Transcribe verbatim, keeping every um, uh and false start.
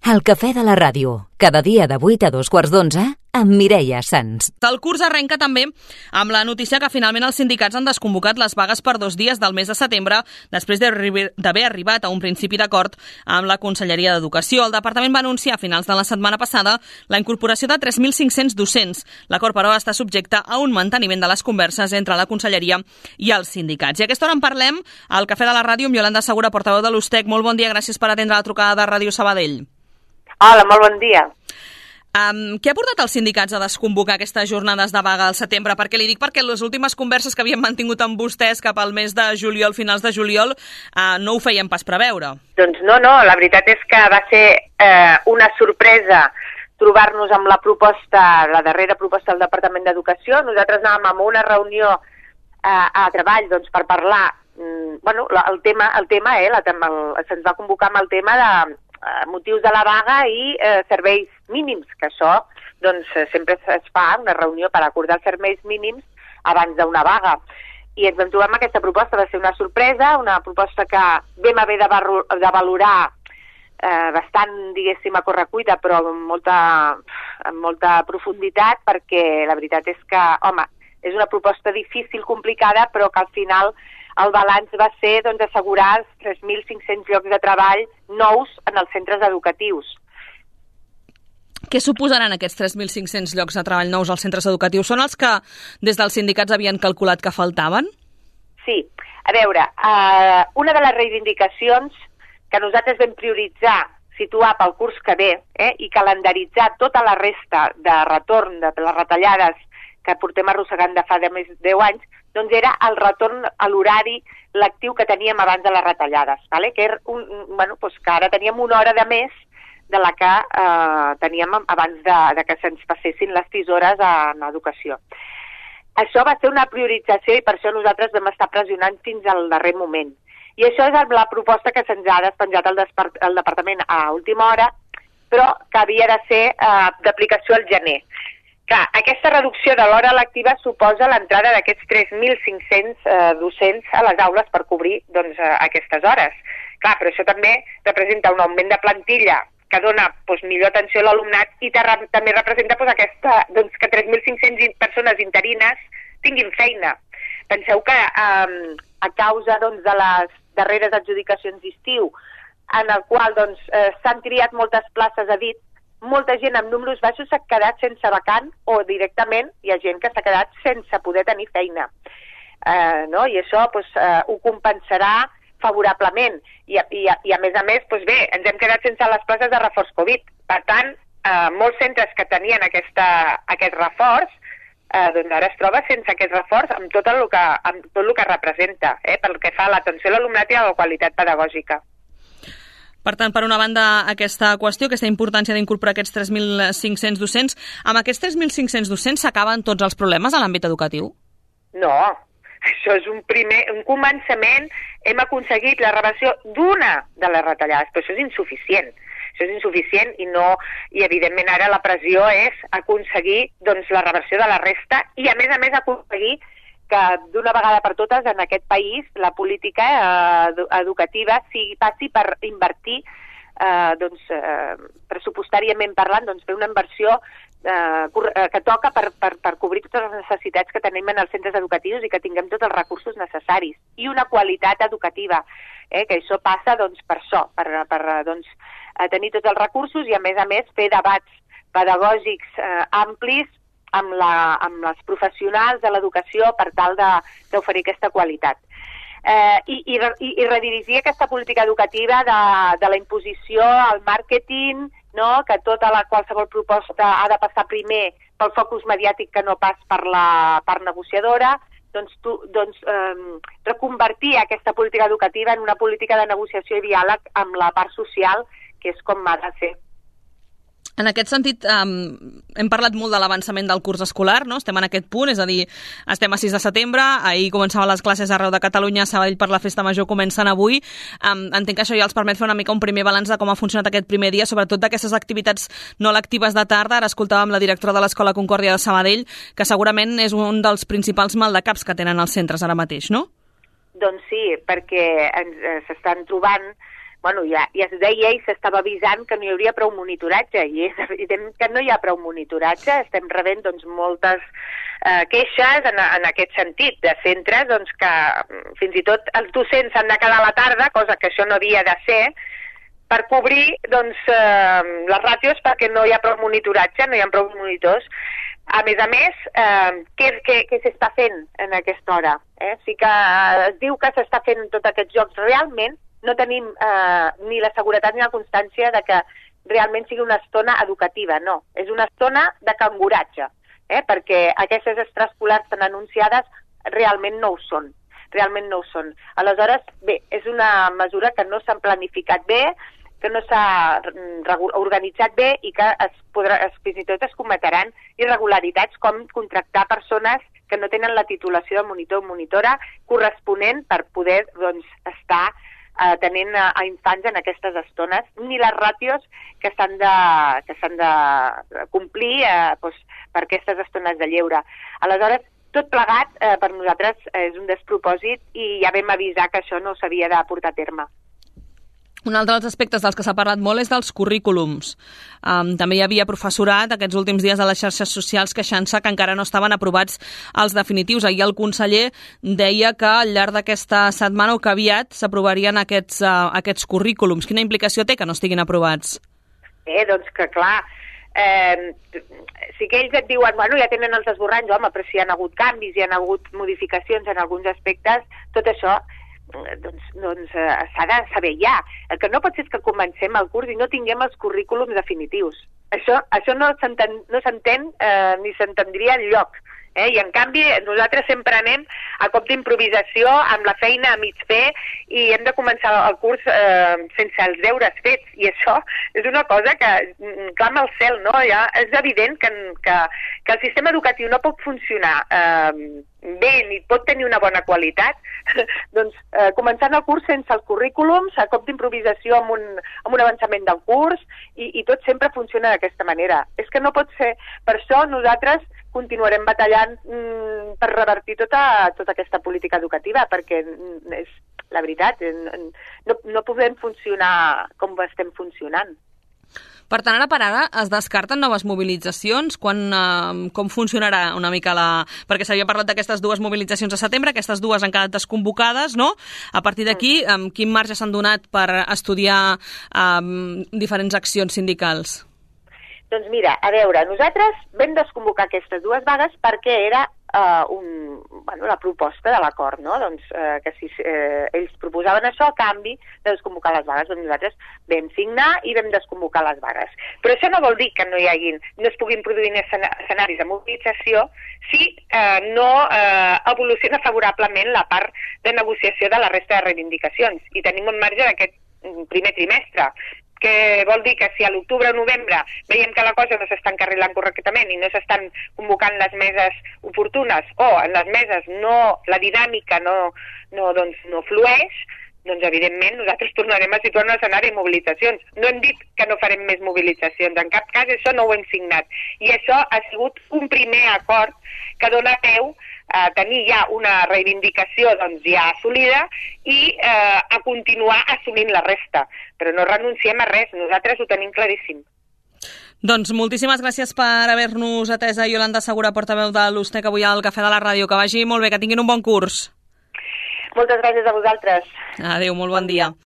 El cafè de la ràdio, cada dia de vuit a dos quarts d'onze, amb Mireia Sans. El curs arrenca també amb la notícia que finalment els sindicats han desconvocat les vagues per dos dies del mes de setembre després d'haver arribat a un principi d'acord amb la Conselleria d'Educació. El departament va anunciar a finals de la setmana passada la incorporació de tres mil cinc-cents docents. L'acord, però, està subjecte a un manteniment de les converses entre la Conselleria i els sindicats. I a aquesta hora en parlem al Cafè de la Ràdio amb Iolanda Segura, portaveu de l'U S T E C. Molt bon dia, gràcies per atendre la trucada de Ràdio Sabadell. Hola, molt bon dia. Um, què ha portat els sindicats a desconvocar aquestes jornades de vaga al setembre? Perquè li dic perquè les últimes converses que havien mantingut amb vostès cap al mes de juliol, finals de juliol, uh, no ho feien pas preveure. Doncs no, no, la veritat és que va ser eh, una sorpresa trobar-nos amb la proposta, la darrera proposta del Departament d'Educació. Nosaltres anàvem a una reunió eh, a treball doncs, per parlar, mm, bueno, el tema, el tema eh, la, el, se'ns va convocar amb el tema de motius de la vaga i eh, serveis mínims, que això doncs, sempre es fa una reunió per acordar els serveis mínims abans d'una vaga. I ens vam trobar amb aquesta proposta, va ser una sorpresa, una proposta que vam haver de, de valorar eh, bastant, diguéssim, a correcuita, però amb molta, amb molta profunditat, perquè la veritat és que, home, és una proposta difícil, complicada, però que al final el balanç va ser doncs, assegurar els tres mil cinc-cents llocs de treball nous en els centres educatius. Què suposaran aquests tres mil cinc-cents llocs de treball nous als centres educatius? Són els que des dels sindicats havien calculat que faltaven? Sí. A veure, eh, una de les reivindicacions que nosaltres vam prioritzar situar pel curs que ve eh, i calendaritzar tota la resta de retorn de les retallades que portem arrossegant de fa de més de deu anys, doncs era el retorn a l'horari lectiu que teníem abans de les retallades, vale? que, era un, bueno, doncs que ara teníem una hora de més de la que eh, teníem abans de, de que se'ns passessin les sis hores en educació. Això va ser una priorització i per això nosaltres vam estar pressionant fins al darrer moment. I això és la proposta que se'ns ha despenjat al, al departament a última hora, però que havia de ser eh, d'aplicació al gener. Clar, aquesta reducció de l'hora lectiva suposa l'entrada d'aquests tres mil cinc-cents eh, docents a les aules per cobrir doncs, eh, aquestes hores. Clar, però això també representa un augment de plantilla que dona doncs, millor atenció a l'alumnat i també representa doncs, aquesta, doncs, que tres mil cinc-cents persones interines tinguin feina. Penseu que eh, a causa doncs, de les darreres adjudicacions d'estiu, en el qual doncs, eh, s'han triat moltes places a dit, molta gent amb números baixos s'ha quedat sense vacant o directament hi ha gent que s'ha quedat sense poder tenir feina. Eh, no? I això doncs, eh, ho compensarà favorablement. I, i, i a més a més, doncs bé, ens hem quedat sense les places de reforç Covid. Per tant, eh, molts centres que tenien aquesta, aquest reforç, eh, doncs ara es troba sense aquest reforç amb tot el que, amb tot el que representa, eh, pel que fa a l'atenció a l'alumnat i a la qualitat pedagògica. Per tant, per una banda, aquesta qüestió, aquesta importància d'incorporar aquests tres mil cinc-cents docents, amb aquests tres mil cinc-cents docents s'acaben tots els problemes a l'àmbit educatiu? No, això és un primer, un començament. Hem aconseguit la reversió d'una de les retallades, però això és insuficient. Això és insuficient i no, i evidentment ara la pressió és aconseguir doncs, la reversió de la resta i a més a més aconseguir que d'una vegada per totes en aquest país la política eh, educativa sigui, passi per invertir eh, doncs, eh, pressupostàriament parlant, doncs, fer una inversió eh, que toca per, per, per cobrir totes les necessitats que tenim en els centres educatius i que tinguem tots els recursos necessaris i una qualitat educativa, eh, que això passa doncs, per això, per, per doncs, tenir tots els recursos i a més a més fer debats pedagògics eh, amplis amb, la, amb les professionals de l'educació per tal d'oferir aquesta qualitat. Eh, i, i, I redirigir aquesta política educativa de, de la imposició al màrqueting, no? Que tota la qualsevol proposta ha de passar primer pel focus mediàtic que no pas per la part negociadora, doncs, tu, doncs eh, reconvertir aquesta política educativa en una política de negociació i diàleg amb la part social, que és com ha de ser. En aquest sentit, um, hem parlat molt de l'avançament del curs escolar, no? Estem en aquest punt, és a dir, estem a sis de setembre, ahir començaven les classes arreu de Catalunya, Sabadell per la Festa Major comencen avui. Um, entenc que això ja els permet fer una mica un primer balanç de com ha funcionat aquest primer dia, sobretot d'aquestes activitats no lectives de tarda. Ara escoltàvem la directora de l'Escola Concòrdia de Sabadell, que segurament és un dels principals maldecaps que tenen els centres ara mateix, no? Doncs sí, perquè ens s'estan trobant bueno, ja, ja es deia i s'estava avisant que no hi hauria prou monitoratge, i és evident que no hi ha prou monitoratge. Estem rebent doncs, moltes eh, queixes en, en aquest sentit, de centres doncs, que fins i tot els docents s'han de quedar a la tarda, cosa que això no havia de ser, per cobrir doncs, eh, les ràtios perquè no hi ha prou monitoratge, no hi ha prou monitors. A més a més, eh, què, què, què s'està fent en aquesta hora? Eh? Sí que es diu que s'està fent tots aquests jocs. Realment no tenim eh, ni la seguretat ni la constància de que realment sigui una estona educativa, no. És una estona de canguratge, eh? Perquè aquestes extraescolars tan anunciades realment no ho són. Realment no ho són. Aleshores, bé, és una mesura que no s'han planificat bé, que no s'ha organitzat bé i que es podrà, es, fins i tot es cometran irregularitats com contractar persones que no tenen la titulació de monitor o monitora corresponent per poder doncs, estar eh, tenint a, a infants en aquestes estones, ni les ràtios que s'han de, que s'han de complir eh, doncs, per aquestes estones de lleure. Aleshores, tot plegat eh, per nosaltres és un despropòsit i ja vam avisar que això no s'havia de portar a terme. Un altre dels aspectes dels que s'ha parlat molt és dels currículums. Um, també hi havia professorat aquests últims dies a les xarxes socials queixant-se que encara no estaven aprovats els definitius. Ahir el conseller deia que al llarg d'aquesta setmana o que aviat s'aprovarien aquests, uh, aquests currículums. Quina implicació té que no estiguin aprovats? Eh, doncs que clar, eh, sí que ells et diuen, bueno, ja tenen els esborranys, home, però si hi ha hagut canvis, hi ha hagut modificacions en alguns aspectes, tot això doncs, doncs eh, s'ha de saber ja. El que no pot ser és que comencem el curs i no tinguem els currículums definitius. Això, això no s'entén no s'entén eh, ni s'entendria enlloc. Eh? I en canvi nosaltres sempre anem a cop d'improvisació amb la feina a mig fer i hem de començar el curs eh, sense els deures fets, i això és una cosa que clama al cel, no? Ja és evident que, que, que el sistema educatiu no pot funcionar eh, bé ni pot tenir una bona qualitat, doncs eh, començant el curs sense els currículums, a cop d'improvisació amb, un, amb un avançament del curs, i, i tot sempre funciona d'aquesta manera. És que no pot ser. Per això nosaltres continuarem batallant mm, per revertir tota, tota aquesta política educativa, perquè és la veritat, no, no podem funcionar com estem funcionant. Per tant, ara per ara es descarten noves mobilitzacions? Quan, eh, com funcionarà una mica la... Perquè s'havia parlat d'aquestes dues mobilitzacions a setembre, aquestes dues han quedat desconvocades, no? A partir d'aquí, eh, quin marge s'han donat per estudiar eh, diferents accions sindicals? Doncs mira, a veure, nosaltres vam desconvocar aquestes dues vagues perquè era uh, un, bueno, la proposta de l'acord, no? Doncs uh, que si uh, ells proposaven això a canvi de desconvocar les vagues, doncs nosaltres vam signar i vam desconvocar les vagues. Però això no vol dir que no hi haguin, no es puguin produir escenaris de mobilització si uh, no uh, evoluciona favorablement la part de negociació de la resta de reivindicacions. I tenim un marge d'aquest primer trimestre, que vol dir que si a l'octubre o novembre veiem que la cosa no s'està encarrilant correctament i no s'estan convocant les meses oportunes o en les meses no, la dinàmica no, no, doncs, no flueix, doncs evidentment nosaltres tornarem a situar un escenari de mobilitzacions. No hem dit que no farem més mobilitzacions, en cap cas això no ho hem signat. I això ha sigut un primer acord que dona peu a tenir ja una reivindicació doncs, ja assolida i eh, a continuar assumint la resta. Però no renunciem a res, nosaltres ho tenim claríssim. Doncs moltíssimes gràcies per haver-nos atesa, Iolanda Segura, portaveu de l'U S T E C, avui al Cafè de la Ràdio. Que vagi molt bé, que tinguin un bon curs. Moltes gràcies a vosaltres. Adéu, molt bon dia.